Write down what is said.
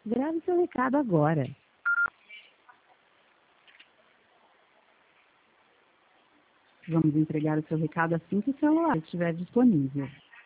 Grave seu recado agora. Vamos entregar o seu recado assim que o celular estiver disponível.